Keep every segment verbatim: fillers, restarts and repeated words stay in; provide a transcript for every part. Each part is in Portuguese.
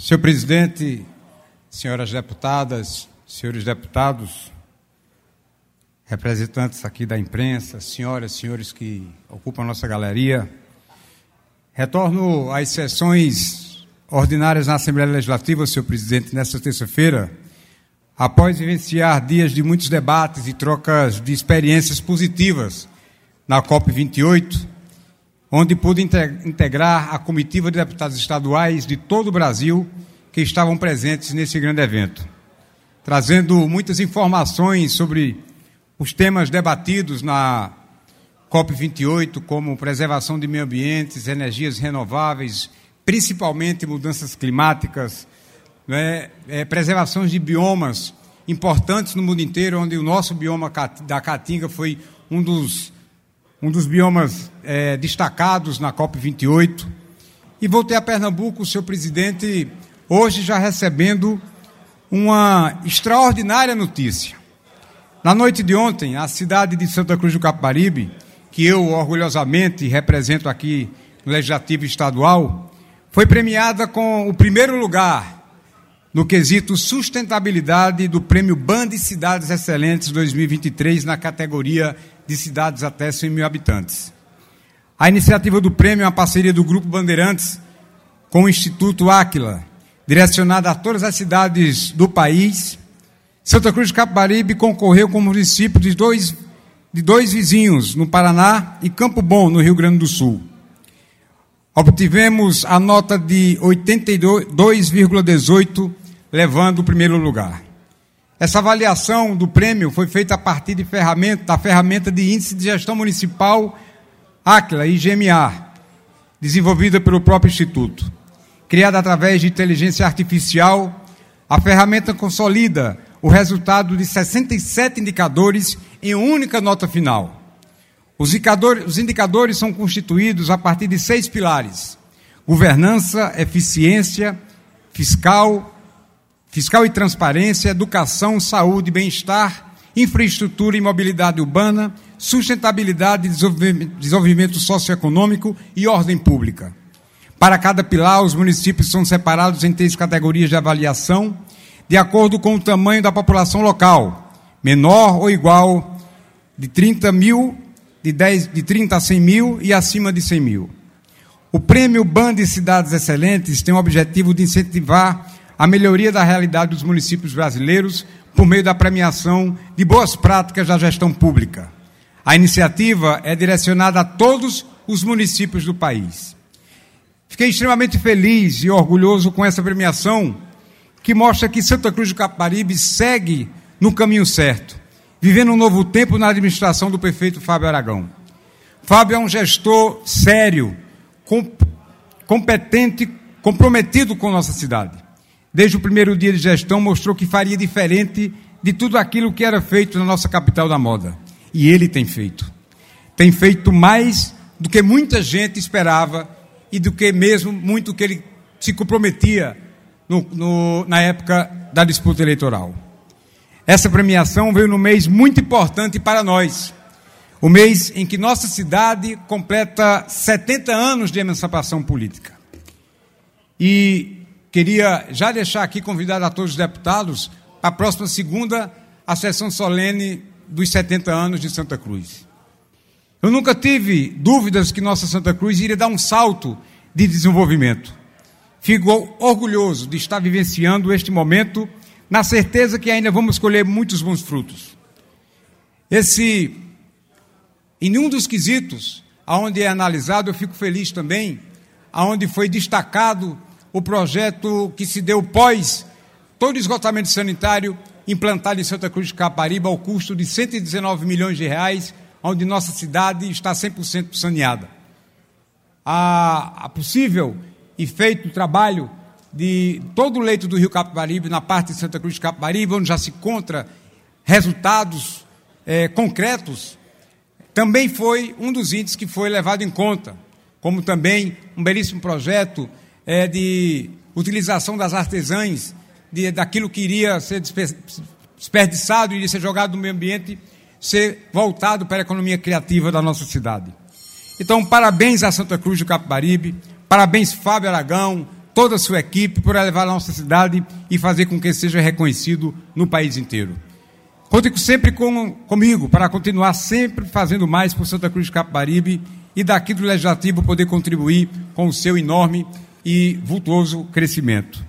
Senhor presidente, senhoras deputadas, senhores deputados, representantes aqui da imprensa, senhoras e senhores que ocupam a nossa galeria, retorno às sessões ordinárias na Assembleia Legislativa, senhor presidente, nesta terça-feira, após vivenciar dias de muitos debates e trocas de experiências positivas na COP vinte e oito, onde pude integrar a comitiva de deputados estaduais de todo o Brasil que estavam presentes nesse grande evento, trazendo muitas informações sobre os temas debatidos na COP vinte e oito, como preservação de meio ambiente, energias renováveis, principalmente mudanças climáticas, né, é, preservação de biomas importantes no mundo inteiro, onde o nosso bioma da Caatinga foi um dos, um dos biomas é, destacados na COP vinte e oito. E voltei a Pernambuco, senhor presidente, hoje já recebendo uma extraordinária notícia. Na noite de ontem, a cidade de Santa Cruz do Capibaribe, que eu orgulhosamente represento aqui no Legislativo Estadual, foi premiada com o primeiro lugar no quesito sustentabilidade do Prêmio BAN de Cidades Excelentes dois mil e vinte e três, na categoria de cidades até cem mil habitantes. A iniciativa do prêmio é uma parceria do Grupo Bandeirantes com o Instituto Áquila, direcionada a todas as cidades do país. Santa Cruz do Capibaribe concorreu como município de dois, de dois vizinhos, no Paraná, e Campo Bom, no Rio Grande do Sul. Obtivemos a nota de oitenta e dois vírgula dezoito, levando o primeiro lugar. Essa avaliação do prêmio foi feita a partir de ferramenta, da ferramenta de Índice de Gestão Municipal Áquila, I G M A, desenvolvida pelo próprio Instituto. Criada através de inteligência artificial, a ferramenta consolida o resultado de sessenta e sete indicadores em uma única nota final. Os indicadores, os indicadores são constituídos a partir de seis pilares: governança, eficiência, fiscal, fiscal e transparência, educação, saúde, bem-estar, infraestrutura e mobilidade urbana, sustentabilidade, desenvolvimento socioeconômico e ordem pública. Para cada pilar, os municípios são separados em três categorias de avaliação, de acordo com o tamanho da população local, menor ou igual de trinta mil, de, dez, de trinta a cem mil e acima de cem mil. O Prêmio BAN de Cidades Excelentes tem o objetivo de incentivar a melhoria da realidade dos municípios brasileiros por meio da premiação de boas práticas da gestão pública. A iniciativa é direcionada a todos os municípios do país. Fiquei extremamente feliz e orgulhoso com essa premiação, que mostra que Santa Cruz do Capibaribe segue no caminho certo, vivendo um novo tempo na administração do prefeito Fábio Aragão. Fábio é um gestor sério, competente, comprometido com nossa cidade. Desde o primeiro dia de gestão, mostrou que faria diferente de tudo aquilo que era feito na nossa capital da moda. E ele tem feito. Tem feito mais do que muita gente esperava e do que mesmo muito que ele se comprometia no, no, na época da disputa eleitoral. Essa premiação veio num mês muito importante para nós, o mês em que nossa cidade completa setenta anos de emancipação política. E queria já deixar aqui convidado a todos os deputados para a próxima segunda, a sessão solene dos setenta anos de Santa Cruz. Eu nunca tive dúvidas que nossa Santa Cruz iria dar um salto de desenvolvimento. Fico orgulhoso de estar vivenciando este momento, na certeza que ainda vamos colher muitos bons frutos. Esse, em um dos quesitos, onde é analisado, eu fico feliz também, onde foi destacado o projeto que se deu pós todo o esgotamento sanitário implantado em Santa Cruz de Capibaribe ao custo de cento e dezenove milhões de reais, onde nossa cidade está cem por cento saneada. A, a possível e feito trabalho de todo o leito do Rio Capibaribe, na parte de Santa Cruz de Capibaribe, onde já se encontra resultados é, concretos, também foi um dos índices que foi levado em conta, como também um belíssimo projeto é, de utilização das artesãs, de, daquilo que iria ser desperdiçado, iria ser jogado no meio ambiente, ser voltado para a economia criativa da nossa cidade. Então, parabéns a Santa Cruz do Capibaribe, parabéns Fábio Aragão, toda a sua equipe por elevar a nossa cidade e fazer com que seja reconhecido no país inteiro. Conte sempre com, comigo para continuar sempre fazendo mais por Santa Cruz de Capibaribe e daqui do Legislativo poder contribuir com o seu enorme e vultuoso crescimento.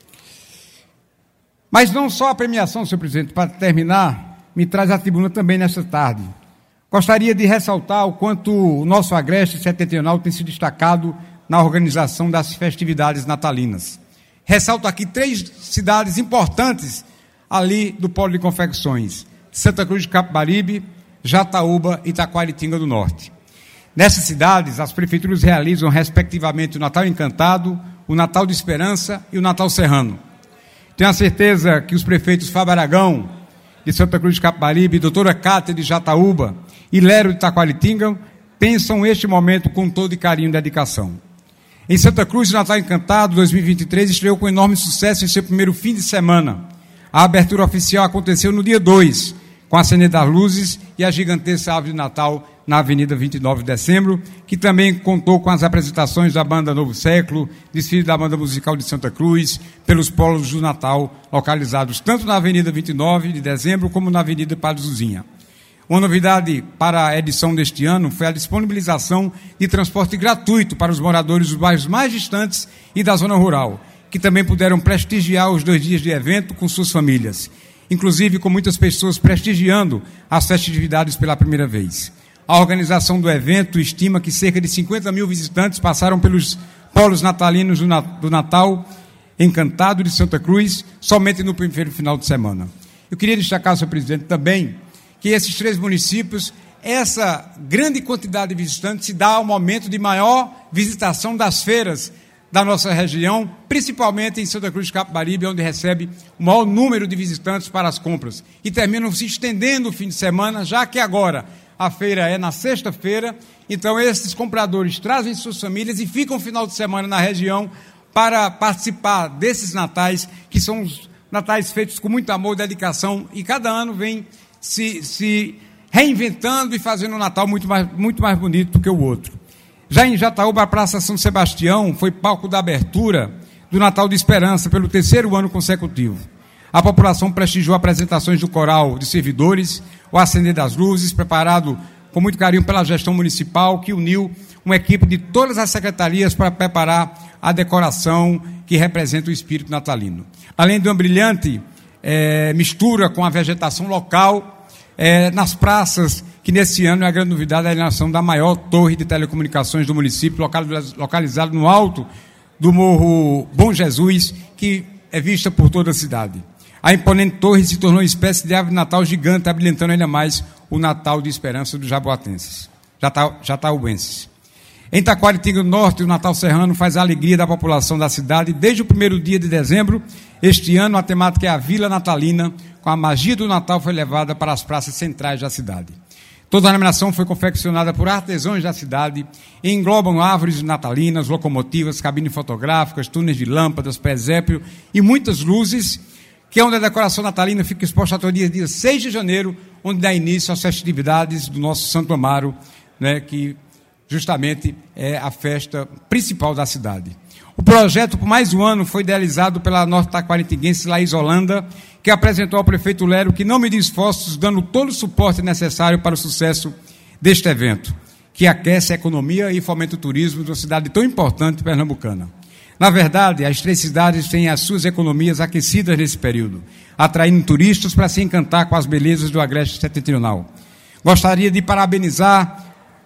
Mas não só a premiação, senhor presidente, para terminar, me traz à tribuna também nesta tarde. Gostaria de ressaltar o quanto o nosso Agreste Setentrional tem se destacado na organização das festividades natalinas. Ressalto aqui três cidades importantes ali do polo de confecções: Santa Cruz de Capibaribe, Jataúba e Taquaritinga do Norte. Nessas cidades, as prefeituras realizam, respectivamente, o Natal Encantado, o Natal de Esperança e o Natal Serrano. Tenho a certeza que os prefeitos Fábio Aragão, de Santa Cruz de Capibaribe, doutora Cátia, de Jataúba, e Lério, de Taquaritinga, pensam este momento com todo carinho e dedicação. Em Santa Cruz, o Natal Encantado dois mil e vinte e três estreou com enorme sucesso em seu primeiro fim de semana. A abertura oficial aconteceu no dia dois, com a Acender das Luzes e a gigantesca árvore de Natal na Avenida vinte e nove de Dezembro, que também contou com as apresentações da banda Novo Século, desfile da banda musical de Santa Cruz, pelos polos do Natal, localizados tanto na Avenida vinte e nove de Dezembro como na Avenida Padre Zuzinha. Uma novidade para a edição deste ano foi a disponibilização de transporte gratuito para os moradores dos bairros mais distantes e da zona rural, que também puderam prestigiar os dois dias de evento com suas famílias, inclusive com muitas pessoas prestigiando as festividades pela primeira vez. A organização do evento estima que cerca de cinquenta mil visitantes passaram pelos polos natalinos do Natal Encantado de Santa Cruz somente no primeiro final de semana. Eu queria destacar, senhor presidente, também que esses três municípios, essa grande quantidade de visitantes se dá ao momento de maior visitação das feiras da nossa região, principalmente em Santa Cruz de Capibaribe, onde recebe o maior número de visitantes para as compras. E terminam se estendendo o fim de semana, já que agora a feira é na sexta-feira, então esses compradores trazem suas famílias e ficam o final de semana na região para participar desses natais, que são os natais feitos com muito amor e dedicação, e cada ano vem se, se reinventando e fazendo um Natal muito mais, muito mais bonito do que o outro. Já em Jataúba, a Praça São Sebastião foi palco da abertura do Natal de Esperança pelo terceiro ano consecutivo. A população prestigiou apresentações do coral de servidores, o Acender das Luzes, preparado com muito carinho pela gestão municipal, que uniu uma equipe de todas as secretarias para preparar a decoração que representa o espírito natalino. Além de uma brilhante é, mistura com a vegetação local, é, nas praças, que nesse ano é a grande novidade, a inauguração da maior torre de telecomunicações do município, localizado no alto do Morro Bom Jesus, que é vista por toda a cidade. A imponente torre se tornou uma espécie de árvore de Natal gigante, habilitando ainda mais o Natal de Esperança dos jaboatenses, jataubenses. Em Taquaritinga do Norte, o Natal Serrano faz a alegria da população da cidade desde o primeiro dia de dezembro. Este ano, a temática é a Vila Natalina, com a magia do Natal foi levada para as praças centrais da cidade. Toda a iluminação foi confeccionada por artesãos da cidade e englobam árvores natalinas, locomotivas, cabines fotográficas, túneis de lâmpadas, presépio e muitas luzes, que é onde a decoração natalina fica exposta até o dia, dia seis de janeiro, onde dá início às festividades do nosso Santo Amaro, né, que justamente é a festa principal da cidade. O projeto, por mais um ano, foi idealizado pela norte-taquaritinguense Laís Holanda, que apresentou ao prefeito Lério que não mediu esforços, dando todo o suporte necessário para o sucesso deste evento, que aquece a economia e fomenta o turismo de uma cidade tão importante pernambucana. Na verdade, as três cidades têm as suas economias aquecidas nesse período, atraindo turistas para se encantar com as belezas do Agreste Setentrional. Gostaria de parabenizar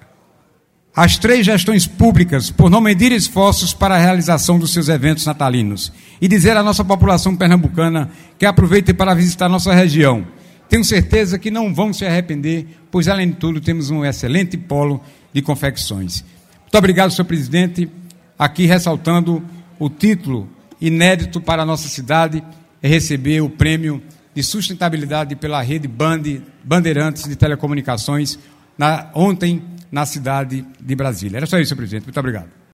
as três gestões públicas por não medir esforços para a realização dos seus eventos natalinos e dizer à nossa população pernambucana que aproveite para visitar nossa região. Tenho certeza que não vão se arrepender, pois, além de tudo, temos um excelente polo de confecções. Muito obrigado, senhor presidente. Aqui ressaltando o título inédito para a nossa cidade, é receber o prêmio de sustentabilidade pela rede Band, Bandeirantes de Telecomunicações, na, ontem, na cidade de Brasília. Era só isso, senhor presidente. Muito obrigado.